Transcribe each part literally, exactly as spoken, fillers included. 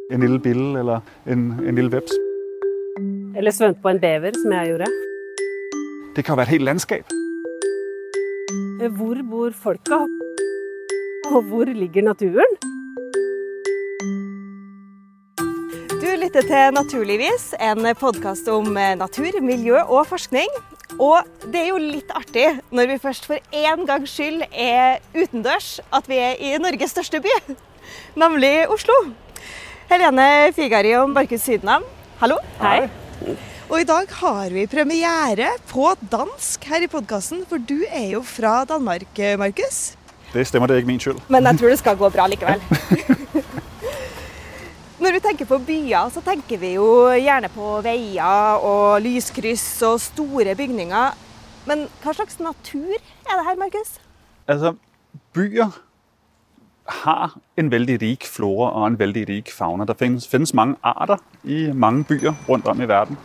En lille bille eller en, en lille veps. Eller svømt på en bever, som jeg gjorde. Det kan være et helt landskab. Hvor bor folka? Og hvor ligger naturen? Du lytter til Naturligvis, en podcast om natur, miljø og forskning. Og det er jo litt artig når vi først for en gangs skyld er utendørs, at vi er i Norges største by, nemlig Oslo. Helene Figari og Markus Sydenham, hallo. Hei. Og i dag har vi premiere på dansk her i podcasten, for du er jo fra Danmark, Markus. Det stemmer, det er ikke min skyld. Men jeg tror det skal gå bra likevel. Når vi tenker på byer, så tenker vi jo gjerne på veier og lyskryss og store bygninger. Men hva slags natur er det her, Markus? Altså, byer har en veldig rik flora og en veldig rik fauna. Der findes, findes mange arter i mange byer rundt om i verden.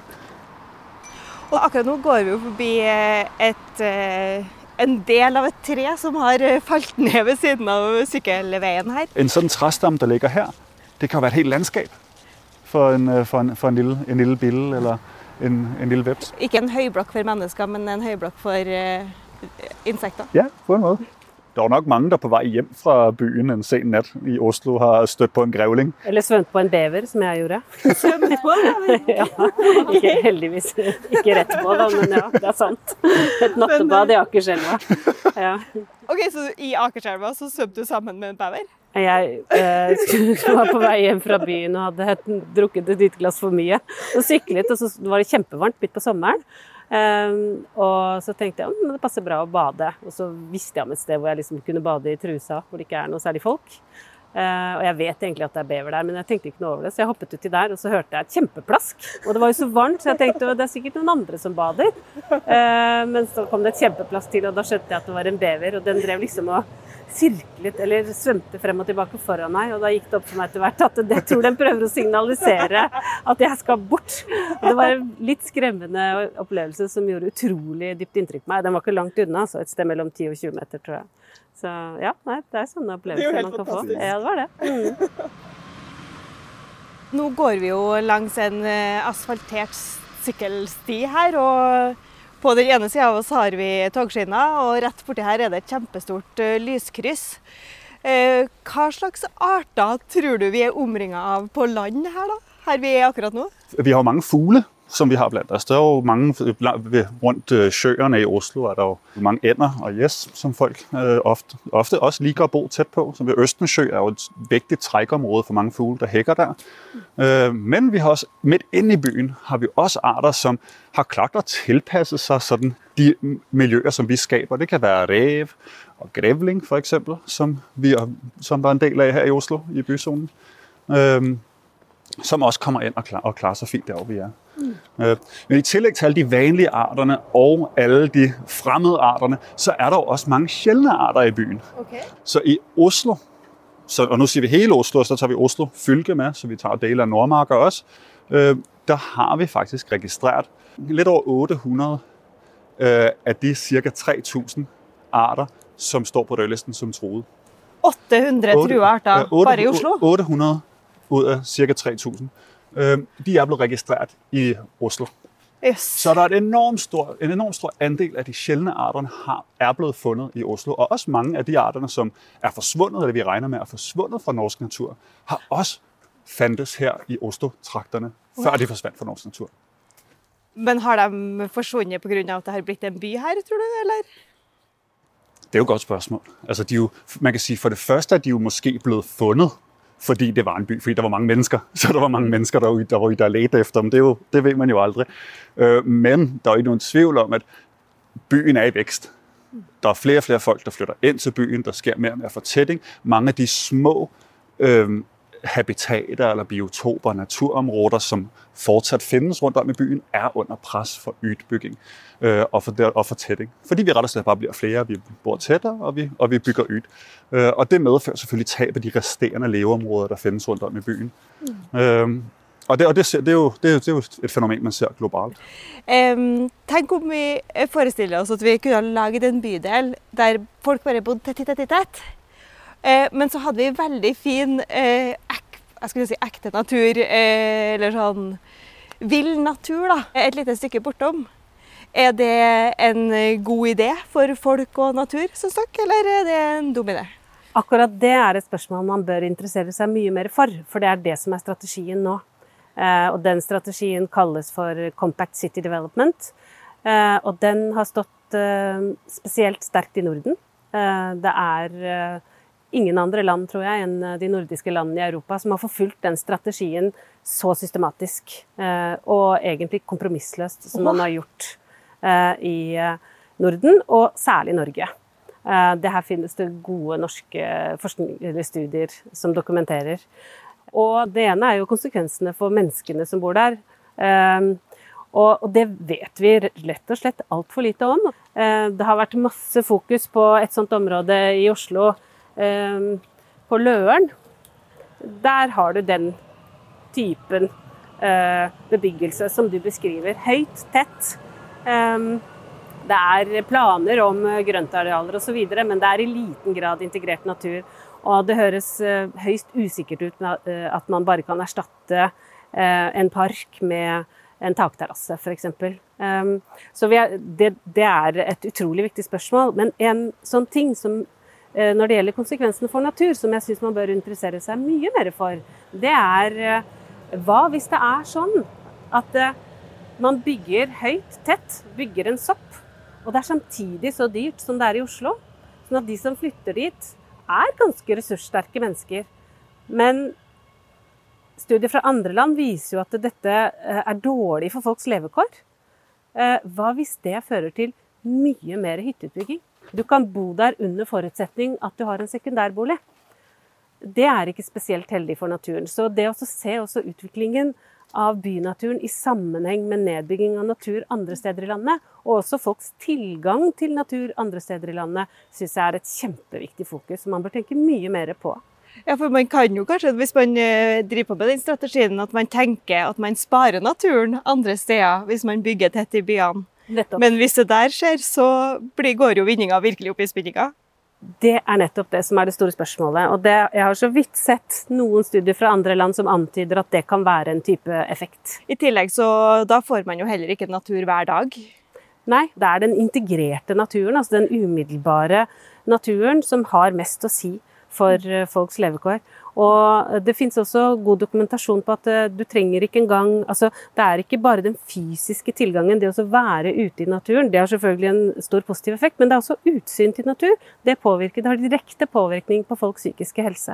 Og akkurat nå går vi jo forbi et, en del av et tre som har falt ned ved siden av sykkelveien her. En sådan træstamme, der ligger her, det kan være et helt landskap for en, for en, for en, lille, en lille bille eller en, en lille veps. Ikke en høyblokk for mennesker, men en høyblokk for uh, insekter. Ja, på en måde. Der er nok mange, der på vej hjem fra byen en sen nat i Oslo har stødt på en grevling. Eller svømt på en bever, som jeg gjorde. Svømt på en bever? Ja, ikke heldigvis. Ikke rett på da, men ja, det er sant. Et nattebad i Akerselva. Ja. Ok, så i Akerselva så svømte du sammen med en bever? Jeg eh, var på vei hjem fra byen og hadde drukket et lite glass for mye. Og syklet, og så var det kjempevarmt midt på sommeren. Um, og så tenkte jeg, det passer bra å bade. Og så visste jeg om et sted hvor jeg liksom kunne bade i trusa, hvor det ikke er noe særlig folk. Uh, og jeg vet egentlig at det er bever der, men jeg tenkte ikke noe over det. Så jeg hoppet uti der, og så hørte jeg et kjempeplask. Og det var jo så varmt, så jeg tenkte, det er sikkert noen andre som bader. Uh, men så kom det et kjempeplask til, og da skjønte jeg at det var en bever, og den drev liksom og sirklet, eller svømte frem og tilbake foran meg, og da gikk det opp for meg etter hvert at jeg tror den prøver å signalisere at jeg skal bort. Og det var en litt skremmende opplevelse som gjorde utrolig dypt inntrykk på meg. Den var ikke langt unna, så et sted mellom ti og tjue meter, tror jeg. Så ja, nei, det er sånne opplevelser man kan få. Ja, det var det. Mm. Nå går vi jo langs en asfaltert sykkelsti her, og på den ene siden av oss har vi togskinner, og rett borti her er det et kjempestort uh, lyskryss. Uh, hva slags arter tror du vi er omringet av på land her da? Her vi er akkurat nå? Vi har mange fugle, som vi har blandt os. Der er jo mange rundt sjøerne i Oslo, er der jo mange ænder og gæs, som folk øh, ofte, ofte også liker at bo tæt på. Så ved Østensjø er jo et vigtigt trækområde for mange fugle, der hækker der. Øh, men vi har også, midt inde i byen har vi også arter, som har klart at tilpasse sig sådan de miljøer, som vi skaber. Det kan være ræv og grævling for eksempel, som, vi er, som der er en del af her i Oslo, i byzonen. Øh, som også kommer ind og, klar, og klarer sig fint derovre, vi er. Mm. Øh, men i tillæg til alle de vanlige arterne og alle de fremmede arterne, så er der jo også mange sjældne arter i byen. Okay. Så i Oslo, så, og nu siger vi hele Oslo, og så tager vi Oslo fylke med, så vi tager dele af Nordmarker også, øh, der har vi faktisk registreret lidt over otte hundrede øh, af de cirka tre tusind arter, som står på rødlisten som truede. otte hundre truearter øh, bare i Oslo? otte hundrede ud af cirka tre tusind. Øh, de er blevet registreret i Oslo. Yes. Så der er et enormt stor, en enormt stor andel af de sjældne arterne har, er blevet fundet i Oslo. Og også mange af de arterne, som er forsvundet, eller vi regner med at forsvundet fra norsk natur, har også fandtes her i Oslo-trakterne, wow. Før de forsvandt fra norsk natur. Men har de forsvundet på grund af, at det har blitt en by her, tror du, eller? Det er jo et godt spørgsmål. Altså, de er jo, man kan sige, for det første er de jo måske blevet fundet, fordi det var en by, fordi der var mange mennesker. Så der var mange mennesker, der var, der var der ledte efter dem. Det, er jo, det ved man jo aldrig. Øh, men der er jo ikke nogen tvivl om, at byen er i vækst. Der er flere og flere folk, der flytter ind til byen. Der sker mere og mere fortætning. Mange af de små øh, habitater eller biotoper, naturområder, som fortsat findes rundt om i byen, er under pres for udbygging øh, og, for, og fortætning. Fordi vi ret og slet bare bliver flere, vi bor tættere, og vi, og vi bygger ud. Øh, og det medfører selvfølgelig tab af de resterende leveområder, der findes rundt om i byen. Mm. Øh, og det, og det, det, er jo, det, er jo, det er jo et fænomen, man ser globalt. Um, tenk om vi forestiller oss at vi kunne ha laget en bydel der folk bare bodde tett, tett, tett, tett. Uh, men så hadde vi veldig fin uh, jeg skulle si ekte natur, eh, eller sånn vill natur da, et lite stykke bortom. Er det en god idé for folk og natur, synes dere, eller er det en dum idé? Akkurat det er et spørsmål man bør interessere seg mye mer for, for det er det som er strategien nå. Eh, og den strategien kalles for Compact City Development, eh, og den har stått eh, spesielt sterkt i Norden. Eh, det er eh, ingen andre land, tror jeg, enn de nordiske landene i Europa som har forfulgt den strategien så systematisk, eh, og egentlig kompromissløst som man har gjort eh, i Norden, og særlig Norge. Eh, det her finnes det gode norske forskningsstudier som dokumenterer. Og det ene er jo konsekvensene for menneskene som bor der. Eh, og, og det vet vi rett og slett alt for lite om. Eh, det har vært masse fokus på et sånt område i Oslo, eh, på Løren. Der har du den typen eh, bebyggelse som du beskriver. Høyt, tett. Eh, det er planer om grøntarealer og så videre, men det er i liten grad integrert natur. Og det høres eh, høyst usikkert ut med, eh, at man bare kan erstatte eh, en park med en takterrasse, for eksempel. Um, så vi er, det, det er et utrolig viktig spørsmål, men en sånn ting som eh, når det gjelder konsekvensene for natur, som jeg synes man bør interessere seg mye mer for, det er eh, hva hvis det er sånn at eh, man bygger høyt, tett, bygger en sopp, og det er samtidig så dyrt som det er i Oslo, sånn at de som flytter dit er ganske ressurssterke mennesker. Men studier fra andre land viser jo at dette er dårlig for folks levekår. Hva hvis det fører til mye mer hytteutbygging? Du kan bo der under forutsetning at du har en sekundærbolig. Det er ikke spesielt heldig for naturen. Så det å se også utviklingen av bynaturen i sammenheng med nedbygging av natur andre steder i landet, og også folks tilgang til natur andre steder i landet, synes jeg er et kjempeviktig fokus, som man bør tenke mye mer på. Ja, for man kan jo kanskje, hvis man driver på med den strategien, at man tenker at man sparer naturen andre steder, hvis man bygger tett i byene. Nettopp. Men hvis det der skjer, så blir, går jo vinninga virkelig opp i spinninga. Det er nettopp det som er det store spørsmålet. Og det, jeg har så vidt sett noen studier fra andre land som antyder at det kan være en type effekt. I tillegg så da får man jo heller ikke natur hver dag. Nei, det er den integrerte naturen, altså den umiddelbare naturen som har mest å si for folks levekår. Og det finnes også god dokumentasjon på at du trenger ikke engang, altså det er ikke bare den fysiske tilgangen, det å være ute i naturen, det har selvfølgelig en stor positiv effekt, men det er også utsyn til natur. Det påvirker, det har direkte påvirkning på folks psykiske helse.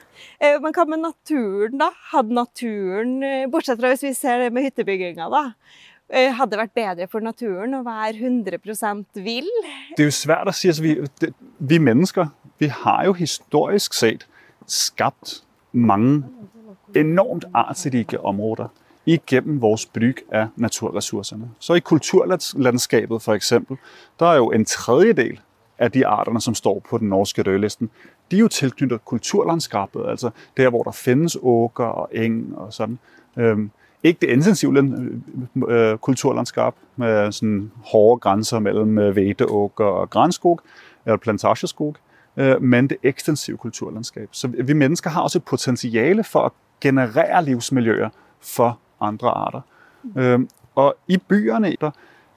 Men hva med naturen da? Hadde naturen, bortsett fra hvis vi ser det med hyttebygginga da, hadde det vært bedre for naturen å være hundre prosent vill? Det er jo svært å si, altså vi, det, vi mennesker, vi har jo historisk set skabt mange enormt artsrike områder igennem vores brug af naturressourcerne. Så i kulturlandskabet for eksempel, der er jo en tredjedel af de arterne, som står på den norske rødlisten, de er jo tilknyttet kulturlandskabet, altså der, hvor der findes åker og eng og sådan. Øhm, ikke det intensive øh, kulturlandskab med sådan hårde grænser mellem hveteåker og granskog eller plantageskog, men det ekstensive kulturlandskab. Så vi mennesker har også et potentiale for at generere livsmiljøer for andre arter. Mm. Og i byerne, der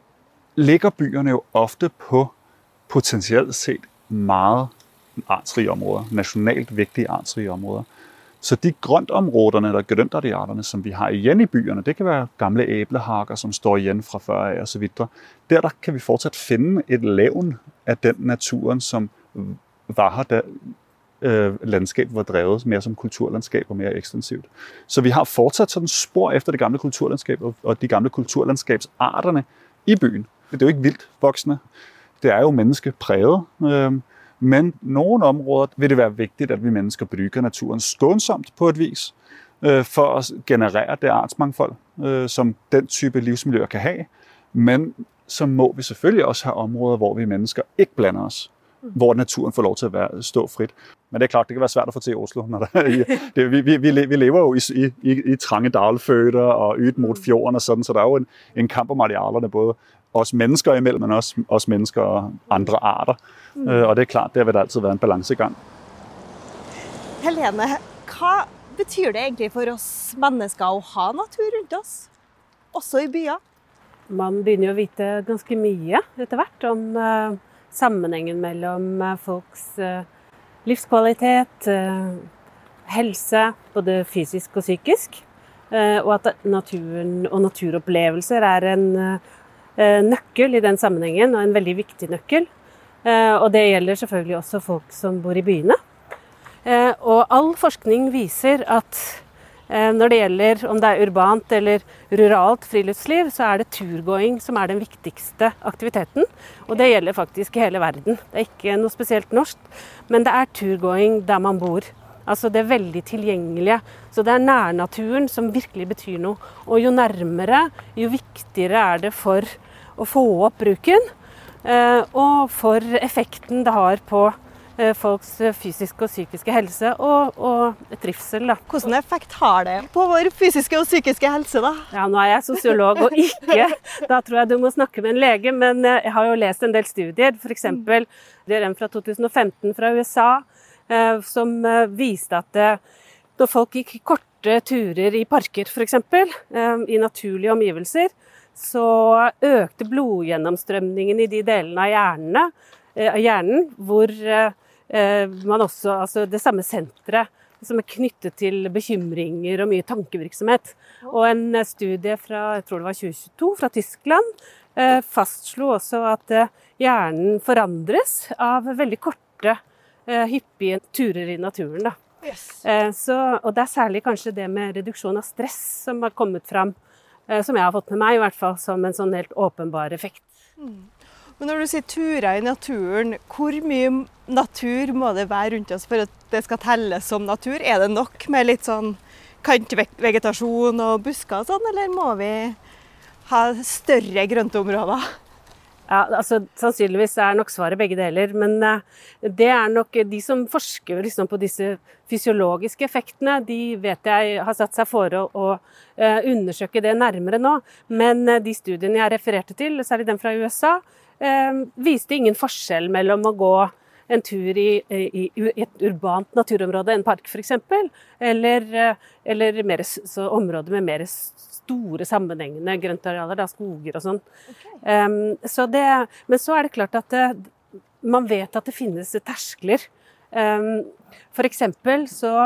ligger byerne jo ofte på potentielt set meget artsrige områder, nationalt vigtige artsrige områder. Så de grøntområderne, eller grøntarterne, som vi har igjen i byerne, det kan være gamle æblehakker, som står igjen fra før af og så videre. Der, der kan vi fortsat finde et levn af den naturen, som var her, da øh, landskabet var drevet mere som kulturlandskab og mere ekstensivt. Så vi har fortsat sådan spor efter det gamle kulturlandskab og de gamle kulturlandskabsarterne i byen. Det er jo ikke vildt voksne. Det er jo menneskepræget. Øh, men nogle områder vil det være vigtigt, at vi mennesker bruger naturen skånsomt på et vis, øh, for at generere det artsmangfold, øh, som den type livsmiljøer kan have. Men så må vi selvfølgelig også have områder, hvor vi mennesker ikke blander os, hvor naturen får lov til at være, stå frit. Men det er klart, det kan være svært at få til i Oslo. Når der, det, vi, vi, vi lever jo i, i, i, i trange dalføtter og ydt mod fjorden og sådan, så der er jo en, en kamp om arealerne, både os mennesker imellem, men også os mennesker og andre arter. Mm. Og det er klart, der vil der altid være en balancegang. Helene, hva betyr det egentlig for oss mennesker å ha natur rundt oss? Også i byer? Man begynner jo å vite ganske mye etter hvert om uh, sammenhengen mellom uh, folks uh, livskvalitet, uh, helse, både fysisk og psykisk. Uh, og at naturen og naturopplevelser er en uh, nøkkel i den sammenhengen, og en veldig viktig nøkkel. Uh, og det gjelder selvfølgelig også folk som bor i byene. Uh, og all forskning viser at når det gjelder om det er urbant eller ruralt friluftsliv, så er det turgåing som er den viktigste aktiviteten. Og det gjelder faktisk i hele verden. Det er ikke noe spesielt norsk, men det er turgåing der man bor. Altså det er veldig tilgjengelige. Så det er nærnaturen som virkelig betyr noe. Og jo nærmere, jo viktigere er det for å få opp bruken, og for effekten det har på folks fysiske og psykiske helse og, og trivsel. Da. Hvordan effekt har det på vår fysiske og psykiske helse da? Ja, nå er jeg sosiolog og ikke, da tror jeg du må snakke med en lege, men jeg har jo lest en del studier, for eksempel det er en fra to tusen og femten fra U S A, som viste at når folk gikk korte turer i parker for eksempel, i naturlige omgivelser, så økte blodgjennomstrømningen i de delene av hjernen, av hjernen hvor man også, altså det samme senteret som er knyttet til bekymringer og mye tankevirksomhet. Og en studie fra, jeg tror det var tjue tjueto, fra Tyskland, fastslo også at hjernen forandres av veldig korte, hyppige turer i naturen. Da. Yes. Så, og det er særlig kanskje det med reduksjon av stress som har kommet fram, som jeg har fått med meg i hvert fall, som en sånn helt åpenbar effekt. Mm. Men når du sier turer i naturen, hvor mye natur må det være rundt oss for at det skal telles som natur? Er det nok med litt sånn kantvegetasjon og busker og sånn, eller må vi ha større grøntområder? Ja, altså sannsynligvis er nok svaret begge deler, men det er nok de som forsker liksom på disse fysiologiske effektene, de vet jeg har satt seg for å, å undersøke det nærmere nå, men de studiene jeg refererte til, særlig den fra U S A, Eh, viste ingen forskjell mellom å gå en tur i, i, i et urbant naturområde, en park for eksempel, eller, eller mer, så områder med mer store sammenhengende grøntarealer, da, skoger og sånn. Okay. Um, så det, men så er det klart at det, man vet at det finnes terskler. Um, for eksempel så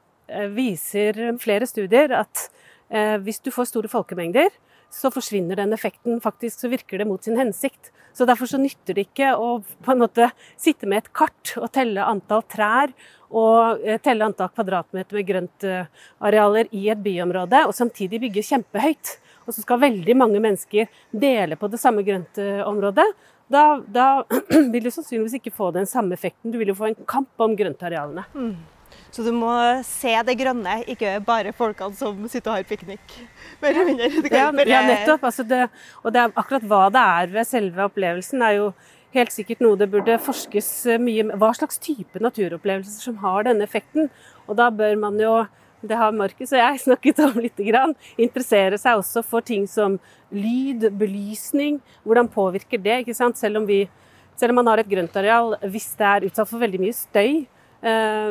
viser flere studier at uh, hvis du får store folkemengder, så forsvinner den effekten. Faktisk så virker det mot sin hensikt. Så derfor så nytter det ikke å på en måte sitte med et kart og telle antall trær og telle antall kvadratmeter med grøntarealer i et byområde, og samtidig bygge kjempehøyt. Og så skal veldig mange mennesker dele på det samme grøntområdet. Da, da vil du sannsynligvis ikke få den samme effekten. Du vil jo få en kamp om grøntarealene. Mm. Så du må se det grønne, ikke bare folkene som sitter og har piknik. Mer eller mindre. Ja, ja, nettopp. Altså det, og det er akkurat hva det er ved selve opplevelsen er jo helt sikkert noe det burde forskes mye med. Hva slags type naturopplevelser som har denne effekten? Og da bør man jo, det har Markus og jeg snakket om litt grann, interessere seg også for ting som lyd, belysning, hvordan påvirker det, ikke sant? Selv om vi, selv om man har et grøntareal, hvis det er utsatt for veldig mye støy, Eh,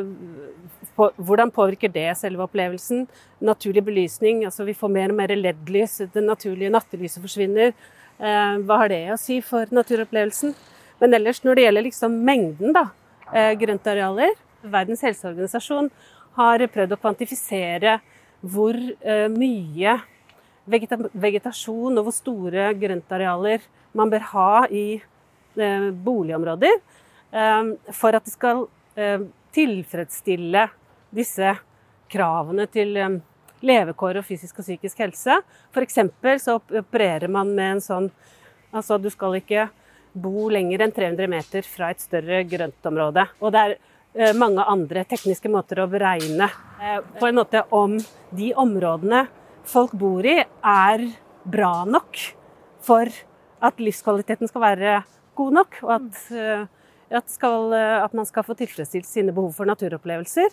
på, hvordan påvirker det selve opplevelsen? Naturlig belysning, altså vi får mer og mer L E D-lys, det naturlige nattelyset forsvinner. Eh, hva har det å si for naturopplevelsen? Men ellers når det gjelder liksom mengden da, eh, grøntarealer, Verdens helseorganisasjon har prøvd å kvantifisere hvor eh, mye vegeta vegetasjon og hvor store grøntarealer man bør ha i eh, boligområder eh, for at det skal tilfredsstille disse kravene til levekår og fysisk og psykisk helse. For eksempel så opererer man med en sånn, altså du skal ikke bo lenger enn tre hundre meter fra et større grøntområde. Og det er mange andre tekniske måter å beregne på en måte om de områdene folk bor i er bra nok for at livskvaliteten skal være god nok, og at At, skal, at man skal få tilfredsstilt sine behov for naturopplevelser.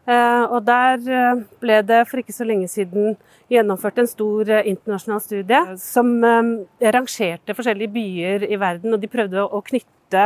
Og der ble det for ikke så lenge siden gjennomført en stor internasjonal studie som rangerte forskjellige byer i verden, og de prøvde å knytte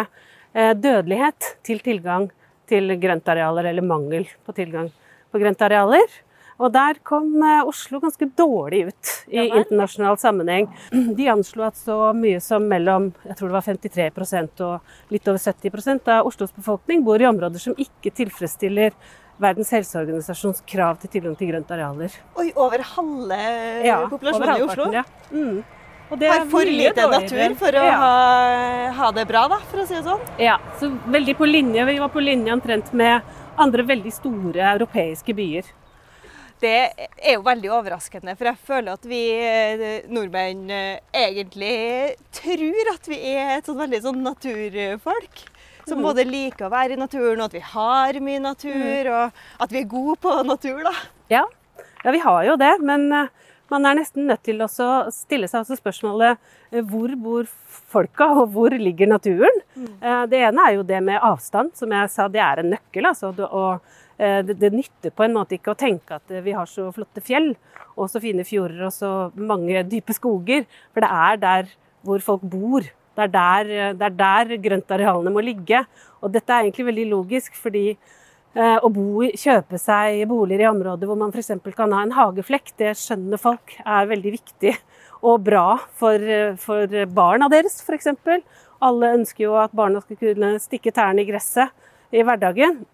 dødelighet til tilgang til grøntarealer, eller mangel på tilgang på grøntarealer. Og der kom Oslo ganske dårlig ut i ja, internasjonal sammenheng. De anslo at så mye som mellom, jeg tror det var femtitre prosent og litt over sytti prosent av Oslos befolkning bor i områder som ikke tilfredsstiller Verdens helseorganisasjons krav til tilgang til grønt arealer. Oi, over halve ja, populasjonen i Oslo? Ja. Mm. Og det er for lite natur for å ja. ha, ha det bra, da, for å si det sånn? Ja, så veldig på linje. Vi var på linje omtrent med andre veldig store europeiske byer. Det er jo veldig overraskende, for jeg føler at vi nordmenn egentlig tror at vi er et sånn veldig sånn naturfolk. Som mm. både liker å være i naturen, og at vi har mye natur, mm. og at vi er gode på natur, da. Ja, ja vi har jo det, men man er nesten nødt til å stille seg også spørsmålet hvor bor folka, og hvor ligger naturen? Mm. Det ene er jo det med avstand, som jeg sa, det er en nøkkel, altså, og Det, det nytter på en måte ikke å tenke at vi har så flotte fjell, og så fine fjorder, og så mange dype skoger, for det er der hvor folk bor. Det er der, det er der grøntarealene må ligge. Og dette er egentlig veldig logisk, fordi eh, å bo, kjøpe seg boliger i områder hvor man for eksempel kan ha en hageflekk, det skjønner folk er veldig viktig og bra for, for barna deres, for eksempel. Alle ønsker jo at barna skal kunne stikke tærne i gresset i hverdagen.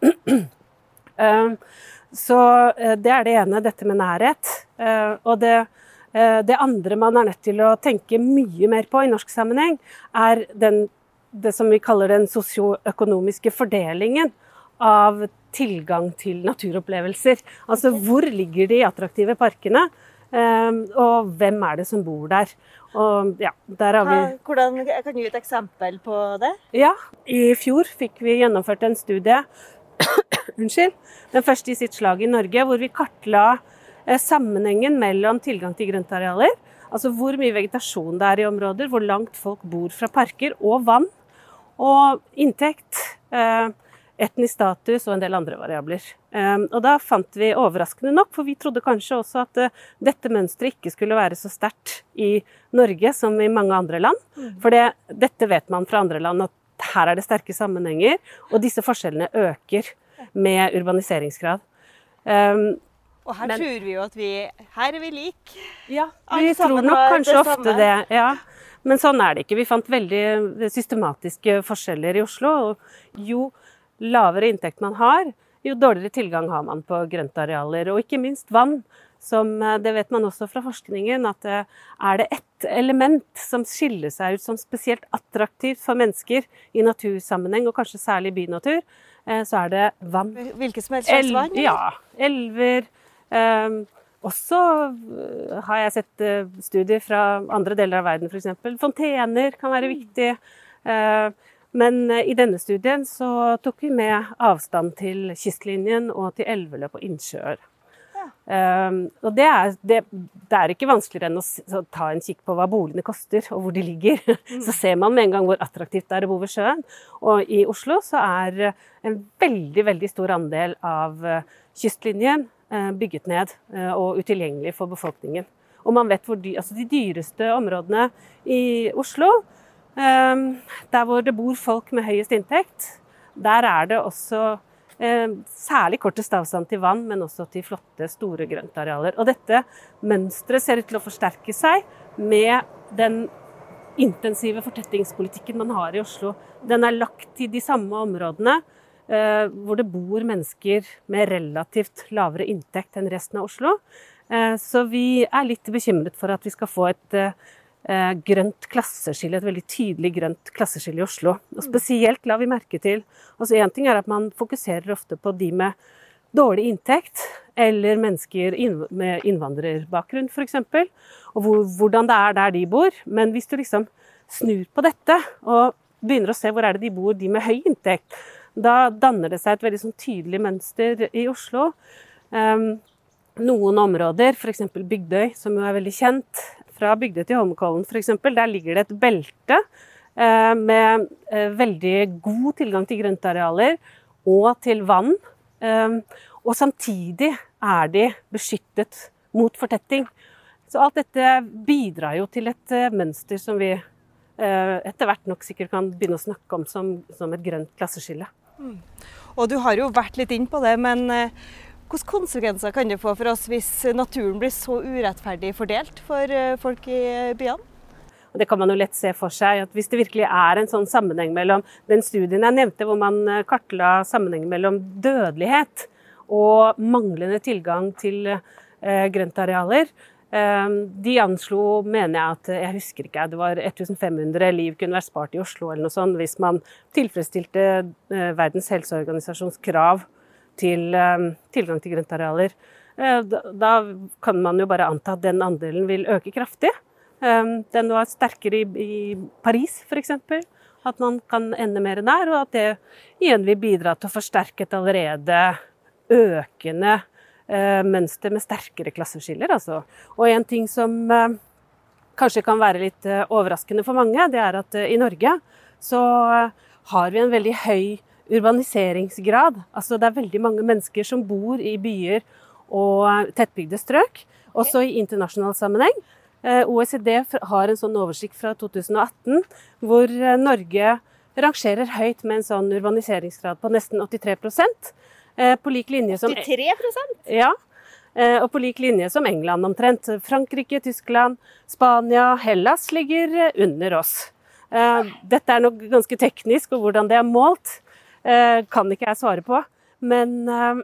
Så det er det ene, dette med nærhet. Og det, det andre man er nødt til å tenke mye mer på i norsk sammenheng, er den, det som vi kaller den sosioøkonomiske fordelingen av tilgang til naturopplevelser. Altså hvor ligger de attraktive parkene, og hvem er det som bor der? Og, ja, der har vi... Hvordan, kan du gi et eksempel på det? Ja, i fjor fikk vi gjennomført en studie Unnskyld. Den første i sitt slag i Norge, hvor vi kartla eh, sammenhengen mellom tilgang til grøntarealer, altså hvor mye vegetasjon det er i områder, hvor langt folk bor fra parker og vann, og inntekt, eh, etnisk status og en del andre variabler. Eh, og da fant vi overraskende nok, for vi trodde kanskje også at eh, dette mønstret ikke skulle være så sterkt i Norge som i mange andre land, mm. for det, dette vet man fra andre land, at her er det sterke sammenhenger, og disse forskjellene øker med urbaniseringsgrad. Um, og her men, tror vi jo at vi, her er vi lik. Ja, vi tror nok kanskje det ofte det, ja. Men sånn er det ikke. Vi fant veldig systematiske forskjeller i Oslo, og jo lavere inntekt man har, jo dårligere tilgang har man på grøntarealer, og ikke minst vann, som det vet man også fra forskningen, at er det ett element som skiller seg ut som spesielt attraktivt for mennesker i natursammenheng, og kanskje særlig bynatur, så er det vann. Hvilket som helst slags vann? Ja, elver. Um, også har jeg sett uh, studier fra andre deler av verden, for eksempel. Fontener kan være viktig. Uh, men uh, i denne studien så tok vi med avstand til kystlinjen og til elveløp og innsjøer. Um, og det er, det, det er ikke vanskeligere enn å, å ta en kikk på hva boligene koster og hvor de ligger. Mm. Så ser man med en gang hvor attraktivt det er å bo ved sjøen. Og i Oslo så er en veldig, veldig stor andel av uh, kystlinjen uh, bygget ned uh, og utilgjengelig for befolkningen. Og man vet hvor dy, altså de dyreste områdene i Oslo, um, der hvor det bor folk med høyest inntekt, der er det også Eh, særlig kortest avstand til vann, men også til flotte, store grøntarealer. Og dette mønstret ser ut til å forsterke seg med den intensive fortettingspolitikken man har i Oslo. Den er lagt til de samme områdene eh, hvor det bor mennesker med relativt lavere inntekt enn resten av Oslo. Eh, så vi er litt bekymret for at vi skal få et eh, grønt klasseskille, et veldig tydelig grønt klasseskille i Oslo. Og spesielt la vi merke til, altså en ting er at man fokuserer ofte på de med dårlig inntekt, eller mennesker med innvandrerbakgrunn for eksempel, og hvor, hvordan det er der de bor. Men hvis du liksom snur på dette, og begynner å se hvor er det de bor, de med høy inntekt, da danner det seg et veldig sånn tydelig mønster i Oslo. Um, noen områder, for eksempel Bygdøy, som jo er veldig kjent, fra Bygdøy til Holmenkollen for eksempel, der ligger det et belte eh, med eh, veldig god tilgang til grøntarealer og til vann. Eh, og samtidig er de beskyttet mot fortetting. Så alt dette bidrar jo til et eh, mønster som vi eh, etter hvert nok sikkert kan begynne å snakke om som, som et grønt klasseskille. Mm. Og du har jo vært litt inn på det, men eh, Hvilke konsekvenser kan det få for oss hvis naturen blir så urettferdig fordelt for folk i byene? Og det kan man jo lett se for seg, at hvis det virkelig er en sånn sammenheng mellom den studien jeg nevnte, hvor man kartla sammenhengen mellom dødelighet og manglende tilgang til eh, grøntarealer, eh, de anslo, mener jeg at, jeg husker ikke, det var tusen fem hundre liv kunne vært spart i Oslo eller noe sånt, hvis man tilfredsstilte eh, Verdens helseorganisasjons krav til eh, tilgang til grøntarealer. Eh, da, da kan man jo bare anta at den andelen vil øke kraftig. Den var sterkere i, i Paris, for eksempel. At man kan ende mer der, og at det igjen vil bidra til å forsterke et allerede økende eh, mønster med sterkere klasseskiller. Altså. Og en ting som eh, kanskje kan være litt eh, overraskende for mange, det er at eh, i Norge så eh, har vi en veldig høy urbaniseringsgrad. Altså det er veldig mange mennesker som bor i byer og tettbygde strøk, også i internasjonal sammenheng. O E C D har en sånn oversikt fra to tusen og atten, hvor Norge rangerer høyt med en sånn urbaniseringsgrad på nesten åttitre prosent. På lik linje som, åttitre prosent? Ja, og på lik linje som England omtrent. Frankrike, Tyskland, Spania, Hellas ligger under oss. Dette er nok ganske teknisk, og hvordan det er målt, kan ikke jeg svare på. Men,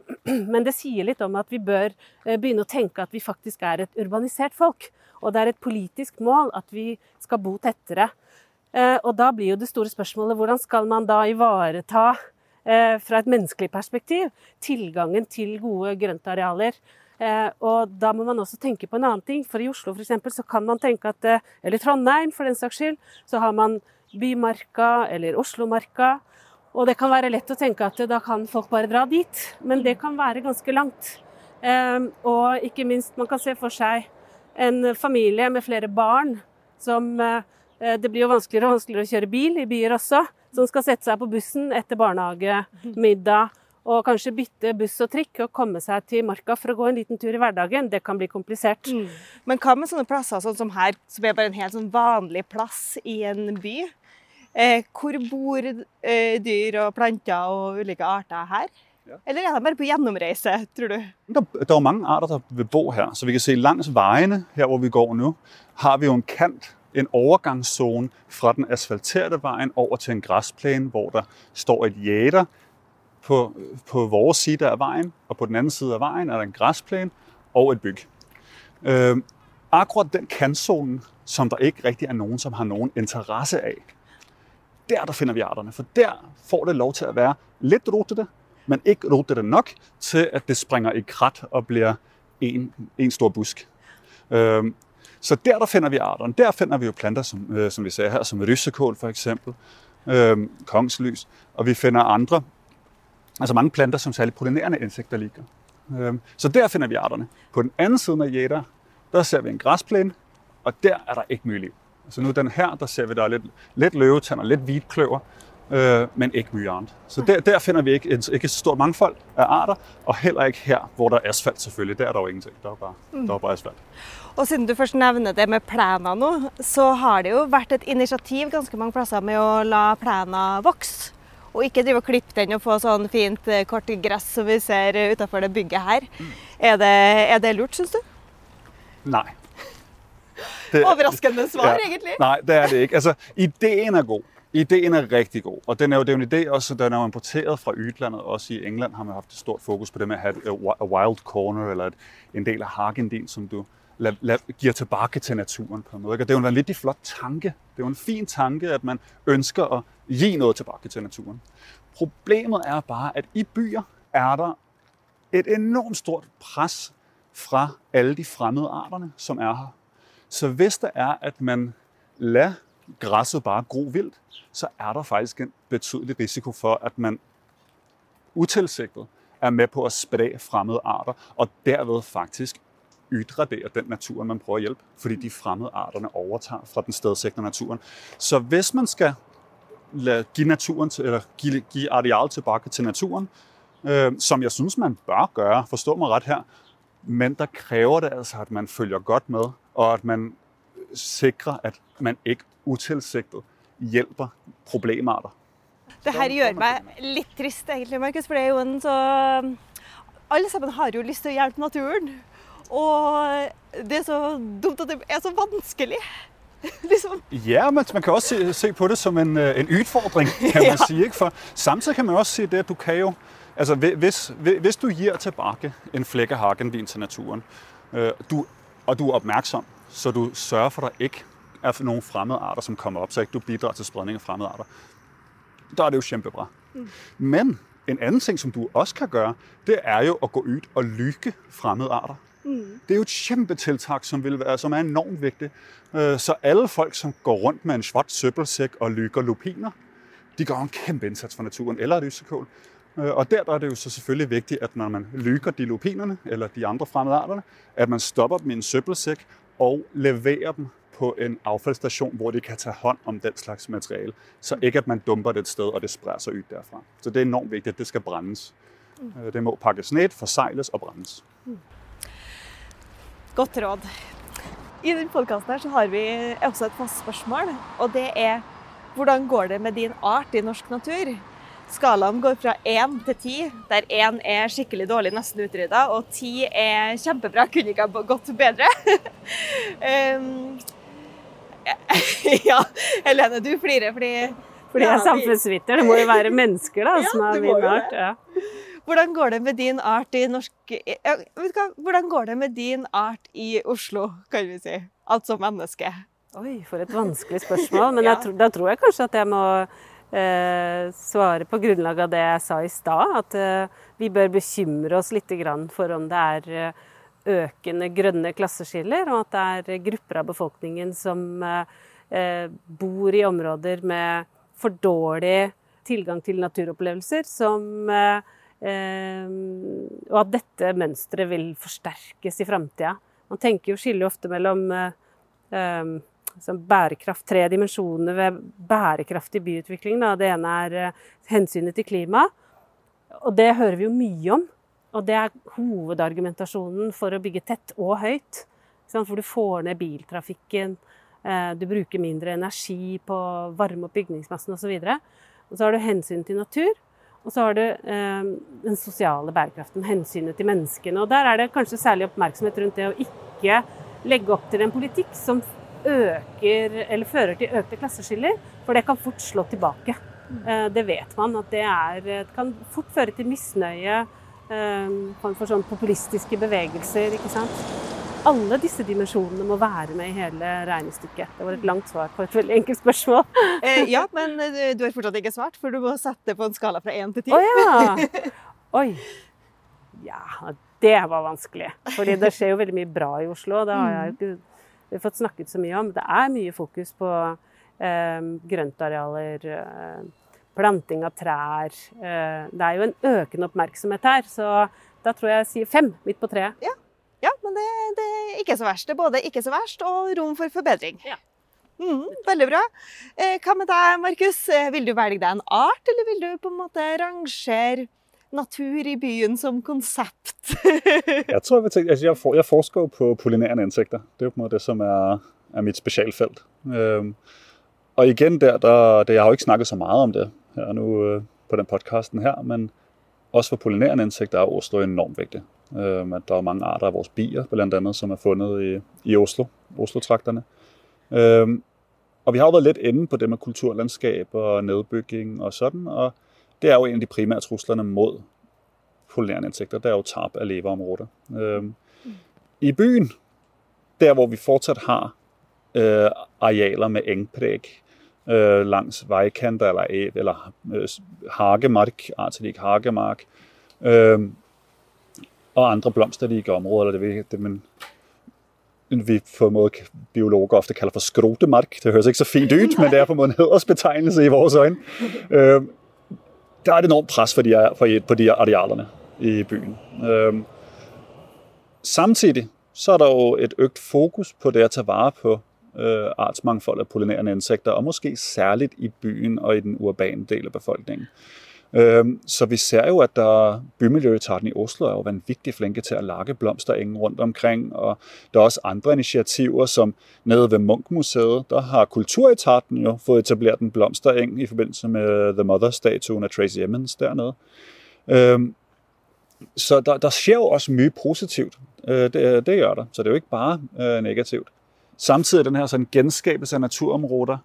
men det sier litt om at vi bør begynne å tenke at vi faktisk er et urbanisert folk. Og det er et politisk mål at vi skal bo tettere. Eh, og da blir jo det store spørsmålet, hvordan skal man da ivareta eh, fra et menneskelig perspektiv tilgangen til gode grøntarealer? Eh, og da må man også tenke på en annen ting. For i Oslo for eksempel så kan man tenke at, eh, eller Trondheim for den saks skyld, så har man Bymarka eller Oslomarka. Og det kan være lett å tenke at da kan folk bare dra dit. Men det kan være ganske langt. Eh, og ikke minst, man kan se for seg en familie med flere barn, som det blir jo vanskeligere og vanskeligere å kjøre bil i byer også, som skal sette seg på bussen etter barnehage, middag, og kanskje bytte buss og trikk og komme seg til marka for å gå en liten tur i hverdagen. Det kan bli komplisert. Mm. Men hva med sånne plasser sånn som her, som er bare en helt sånn vanlig plass i en by? Eh, hvor bor eh, dyr og planter og ulike arter her? Ja. Eller er de bare på gjennomreise, tror du? Der, der er mange arter, der vil bo her. Så vi kan se langs vejene, her hvor vi går nu, har vi jo en kant, en overgangszone fra den asfalterede vejen over til en græsplæne, hvor der står et jæter på, på vores side af vejen, og på den anden side af vejen er der en græsplæne og et byg. Øh, akkurat den kantzonen, som der ikke rigtig er nogen, som har nogen interesse af, der, der finder vi arterne, for der får det lov til at være lidt rotete, men ikke rotete nok til, at det springer i krat og bliver en, en stor busk. Øhm, så der, der finder vi arterne. Der finder vi jo planter, som, øh, som vi ser her, som rysekål for eksempel, øhm, kongslys, og vi finder andre, altså mange planter, som særligt pollinerende insekter ligger. Øhm, så der finder vi arterne. På den anden side af jæter, der ser vi en græsplæne, og der er der ikke mye liv. Så nu den her, der ser vi, der er lidt, lidt løvetand og lidt hvidkløver, øh, men ikke mye andet. Så der, der finder vi ikke, ikke et stort mangfold af arter, og heller ikke her, hvor der er asfalt selvfølgelig. Der er der jo ingenting. Der er bare, mm. der er bare asfalt. Og siden du først nevner det med plena nå, så har det jo vært et initiativ ganske mange plasser med å la plena vokse. Og ikke drive og klippe den og få sånn fint kort gress som vi ser utenfor det bygget her. Mm. Er, det, er det lurt, synes du? Nej. Det, Overraskende svar, ja, egentlig. Nej, det er det ikke. Altså, ideen er god. Ideen er rigtig god. Og den er jo, det er jo en idé også, den er jo importeret fra udlandet. Også i England har man haft et stort fokus på det med at have et a wild corner, eller et, en del af Hagendin, som du la, la, giver tilbage til naturen på en måde. Og det er jo en lidt flot tanke. Det er jo en fin tanke, at man ønsker at give noget tilbage til naturen. Problemet er bare, at i byer er der et enormt stort pres fra alle de fremmede arterne, som er her. Så hvis det er, at man lader græsset bare gro vildt, så er der faktisk en betydelig risiko for, at man utilsigtet er med på at spredde fremmede arter, og derved faktisk udradere den natur, man prøver at hjælpe, fordi de fremmede arterne overtager fra den stedsækkende naturen. Så hvis man skal lade, give, naturen til, eller give, give areal tilbage til naturen, øh, som jeg synes, man bør gøre, forstå mig ret her, men der kræver det altså, at man følger godt med, og at man sikrer, at man ikke utilsigtet hjælper problemarter. Det her gjør meg litt trist egentlig, Markus, for det er jo en så alle sammen har jo lyst til å hjelpe naturen. Og det er så dumt at det er så vanskelig. Ligesom. Ja, men man kan også se, se på det som en, en udfordring, kan man ja. sige. Ikke? For samtidig kan man også se det, at du kan jo, altså hvis, hvis du giver tilbage en flække hagenvin til naturen, øh, du, og du er opmærksom, så du sørger for, at der ikke er nogle fremmede arter, som kommer op, så ikke du bidrager til spredning af fremmede arter, der er det jo kæmpebra. Mm. Men en anden ting, som du også kan gøre, det er jo at gå ud og lykke fremmede arter. Mm. Det er jo et kæmpe tiltag, som, vil være, som er enormt vigtigt. Så alle folk, som går rundt med en svart søppelsæk og lykker lupiner, de gør en kæmpe indsats for naturen, eller et ysekål. Og der, der er det jo så selvfølgelig vigtigt, at når man lykker de lupinerne, eller de andre fremmede arterne, at man stopper dem i en søppelsæk og leverer dem på en affaldsstation, hvor de kan tage hånd om den slags materiale. Så ikke, at man dumper det et sted, og det spreder sig ud derfra. Så det er enormt vigtigt, at det skal brændes. Mm. Det må pakkes ned, forsegles og brændes. Mm. Godt råd. I den podcasten her så har vi også et fast spørsmål, og det er, hvordan går det med din art i norsk natur? Skalaen går fra én til ti, der én er skikkelig dårlig, nesten utryddet, og ti er kjempebra, kunne ikke ha gått bedre. um, ja, Helene, du flirer, fordi... Fordi jeg er samfunnsviter, det må jo være mennesker da, som ja, er min art. Ja. Hvordan går det med din art i norsk... Hvordan går det med din art i Oslo, kan vi si? Altså menneske. Oi, for et vanskelig spørsmål, men ja. jeg, da tror jeg kanskje at jeg må eh, svare på grunnlag av det jeg sa i stad, at eh, vi bør bekymre oss litt grann for om det er økende grønne klasseskiller, og at det er grupper av befolkningen som eh, bor i områder med for dårlig tilgang til naturopplevelser, som... Eh, Um, og at dette mønstret vil forsterkes i fremtiden. Man tenker jo skille ofte mellom uh, um, bærekraft, tre dimensjoner ved bærekraftig byutvikling. Da. Det ene er uh, hensynet til klima, og det hører vi jo mye om. Og det er hovedargumentasjonen for å bygge tett og høyt. For du får ned biltrafikken, uh, du bruker mindre energi på varme- og bygningsmassen og så videre. Og så har du hensyn til natur. Og så har du eh, den sosiale bærekraften, hensynet til menneskene. Og der er det kanskje særlig oppmerksomhet rundt det å ikke legge opp til en politikk som øker, eller fører til økte klasseskiller, for det kan fort slå tilbake. Eh, det vet man, at det, er, det kan fort føre til misnøye, eh, for sånn populistiske bevegelser, ikke sant? Alle disse dimensjonene må være med i hele regnestykket. Det var et langt svar på et veldig enkelt spørsmål. eh, ja, men du har fortsatt ikke svart, for du må sette på en skala fra én til ti. Å ja! Oi. Ja, det var vanskelig. Fordi det skjer jo veldig mye bra i Oslo. Det har jeg jo ikke fått snakket så mye om. Det er mye fokus på eh, grøntarealer, eh, planting av trær. Eh, det er jo en økende oppmerksomhet her, så da tror jeg jeg sier fem, midt på treet. Ja. Ja, men det, det er ikke så verst. Det er både ikke så verst og rom for forbedring. Ja. Mm, veldig bra. Eh, hva med deg, Markus? Vil du velge deg en art, eller vil du på en måte rangere natur i byen som konsept? jeg tror, jeg, tænke, altså jeg, for, jeg forsker jo på pollinerende insekter. Det er jo på en måte det, som er, er mit specialfelt. Øhm, og igen der, der, der, jeg har jo ikke snakket så meget om det her nu øh, på den podcasten her, men også for pollinerende insekter er Oslo enormt vigtigt. Øh, at der er mange arter af vores bier, blandt andet, som er fundet i, i Oslo, Oslo-trakterne. Øh, og vi har jo været lidt inde på det med kulturlandskab og nedbygning og sådan, og det er jo en af de primære truslerne mod pollinerende insekter, det er jo tab af leveområder. Øh, I byen, der hvor vi fortsat har øh, arealer med engpræg, øh, langs vejkanter eller, eller øh, hagemark, arterik hagemark, øh, og andre blomsterrige områder, eller det, det man, vi på en måde biologer ofte kalder for skrotemark. Det høres ikke så fint ud, men det er på en måde en hædersbetegnelse i vores øjne. Øh, der er et enormt pres for de, for, på de arealerne i byen. Øh, samtidig så er der jo et øget fokus på det at tage vare på øh, artsmangfold af pollinerende insekter, og måske særligt i byen og i den urbane del af befolkningen. Så vi ser jo, at der bymiljøetaten i Oslo er jo vanvittigt flinke til at lakke blomsterenge rundt omkring, og der er også andre initiativer, som nede ved Munch-museet, der har kulturetaten jo fået etableret en blomstereng i forbindelse med The Mother-statuen af Tracy Eminds dernede. Så der, der sker jo også mye positivt. Det, det gør der, så det er jo ikke bare øh, negativt. Samtidig den her sådan genskabelse af naturområder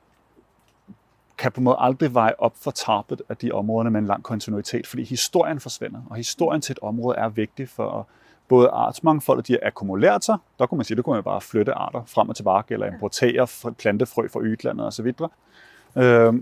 kan på en måde aldrig veje op for tabet af de områder med en lang kontinuitet, fordi historien forsvinder, og historien til et område er vigtig for både artsmangfoldet, de akkumulerer sig. Der kunne man sige, det kunne man bare flytte arter frem og tilbage, eller importere plantefrø fra udlandet osv. Øh,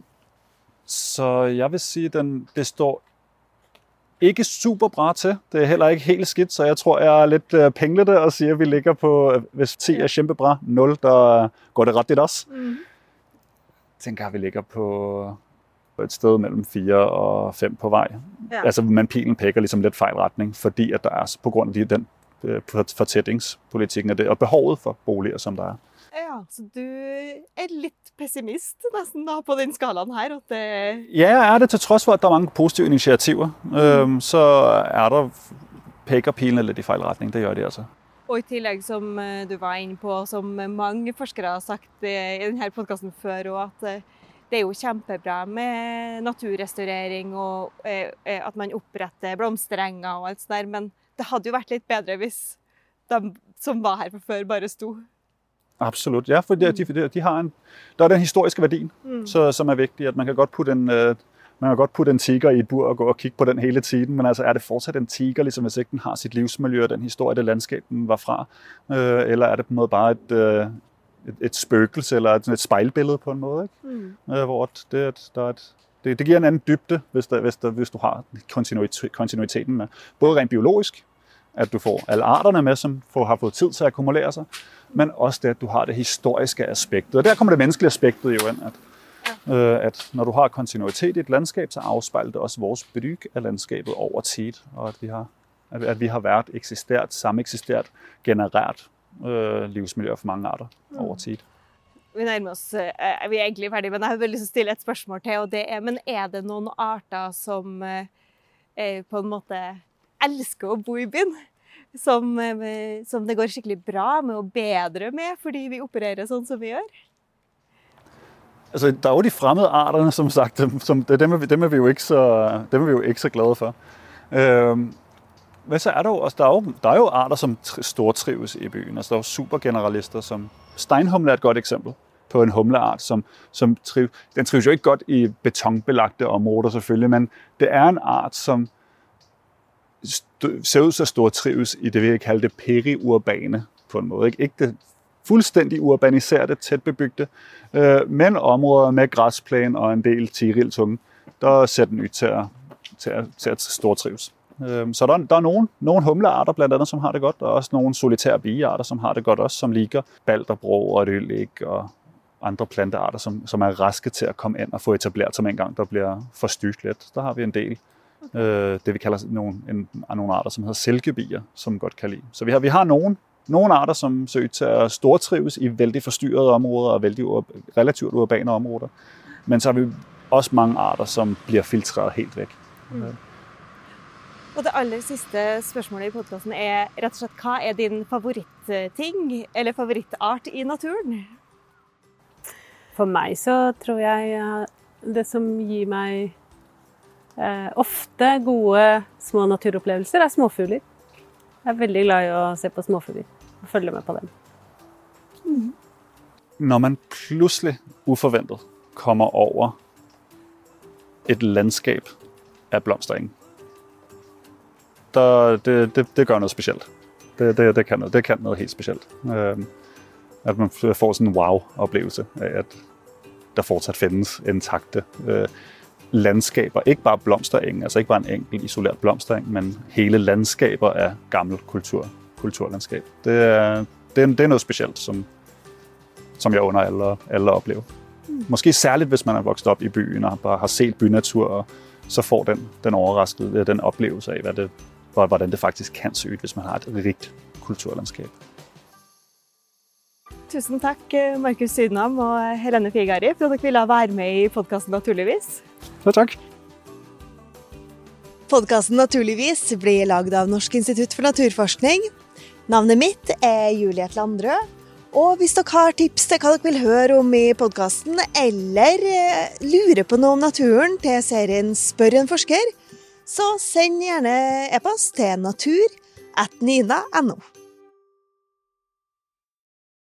så jeg vil sige, at den, det står ikke super bra til. Det er heller ikke helt skidt, så jeg tror, jeg er lidt øh, penglete og siger, at vi ligger på, hvis ti er kæmpebra, nul, der går det ret også. Mm. Jeg tænker, at vi ligger på et sted mellem fire og fem på vej. Ja. Altså, man pilen pækker ligesom lidt fejl retning, fordi at der er på grund af den øh, fortætningspolitikken og, det, og behovet for boliger, som der er. Ja, så du er lidt pessimist næsten da, på den skalaen her? At det... Ja, jeg er det til trods for, at der er mange positive initiativer. Mm. Øhm, så er der pækker pilene lidt i fejl retning, det gør det altså. Og i tillegg, som du var inde på, som mange forskere har sagt i denne podcasten før, og at det er jo kjempebra med naturrestaurering og at man oppretter blomsterenger og alt sånt der, men det hadde jo vært litt bedre hvis de som var her fra før bare stod. Absolut, ja, for de, de, de har en, der er den historiske værdien, mm. så, som er vigtig, at man kan godt putte en, øh, man kan godt putte en tiger i et bur og gå og kigge på den hele tiden, men altså er det fortsat en tiger, ligesom hvis ikke den har sit livsmiljø og den historie, det landskab, den var fra, øh, eller er det på en måde bare et, øh, et, et spøgelse eller et, et spejlbillede på en måde, ikke? Mm. Øh, hvor det, der er et, det, det giver en anden dybde, hvis, der, hvis, der, hvis du har kontinuitet, kontinuiteten med, både rent biologisk, at du får alle arterne med, som får, har fået tid til at akkumulere sig, men også det, at du har det historiske aspekt. Og der kommer det menneskelige aspektet jo ind, at, ja. øh, at når du har kontinuitet i et landskab, så afspejler det også vores brug af landskabet over tid, og at vi har, at, at vi har været eksisteret, sameksisteret, genereret øh, livsmiljøer for mange arter mm. over tid. Vi nærmer oss, er vi egentlig færdige, men jeg har veldig lyst til at stille et spørgsmål til, og det er, men er det nogle arter, som eh, på en måte elsker å bo i byen? Som, som det går skikkelig bra med og bedre med, fordi vi opererer sånn som vi gjør? Altså, der er jo de fremmede arterne, som sagt, som, dem, er vi, dem, er vi jo ikke så, dem er vi jo ikke så glade for. Øhm, men så er der jo også, der er jo, der er jo arter, som stortrives i byen. Altså, der er jo supergeneralister, som steinhumle er et godt eksempel på en humleart, som, som trives. Den trives jo ikke godt i betonbelagte områder selvfølgelig, men det er en art, som ser ud til at stortrives i det, vi kalder det periurbane på en måde. Ikke, ikke det fuldstændig urbaniserede, tætbebygte, øh, men områder med græsplæne og en del tiriltunge, der ser den ud til at, til at, til at stortrives. Øh, så der, der er nogle, nogle humlearter blandt andet, som har det godt, og også nogle solitære biearter, som har det godt også, som ligger balderbrå og rødlæg og andre plantearter, som, som er raske til at komme ind og få etableret som en gang, der bliver forstyrret lidt. Der har vi en del. Okay. Det vi kalder nogle, en, nogle arter, som hedder silkebier, som godt kan lide. Så vi har, vi har nogle, nogle arter, som ser ud til at stortrives i vældig forstyrrede områder og vældig ur, relativt urbane områder. Men så har vi også mange arter, som bliver filtreret helt væk. Mm. Og det aller sidste spørgsmålet i podcasten er rett og slett, hva er din favoritting eller favorittart i naturen? For mig så tror jeg det som giver mig Eh, ofte gode små naturopplevelser er småfugler. Jeg er veldig glad i å se på småfugler og følge med på dem. Mm. Når man pludselig uforventet kommer over et landskab af blomstereng, der, det, det, det gør noget specielt. Det, det, det, kan noget, det kan noget helt specielt. Eh, at man får sådan en wow-oplevelse af, at der fortsat findes intakte eh, landskaber, ikke bare blomstereng, altså ikke bare en enkelt isoleret blomstereng, men hele landskaber af gammel kultur, kulturlandskab. Det er, det er, det er noget specielt, som, som jeg under alle, alle at opleve. Mm. Måske særligt, hvis man er vokset op i byen og bare har set bynatur, og så får den, den overraskede, den oplevelse af, hvad det, hvordan det faktisk kan se ud, hvis man har et rigt kulturlandskab. Tusen takk, Markus Sydenham og Helene Figari, for at dere ville være med i podcasten Naturligvis. Ja, takk. Podcasten Naturligvis blir laget av Norsk institutt for naturforskning. Navnet mitt er Juliet Landrød, og hvis dere har tips til hva dere vil høre om i podcasten, eller lurer på noe om naturen til serien Spør en forsker, så send gjerne e-post til natur at nina punktum no.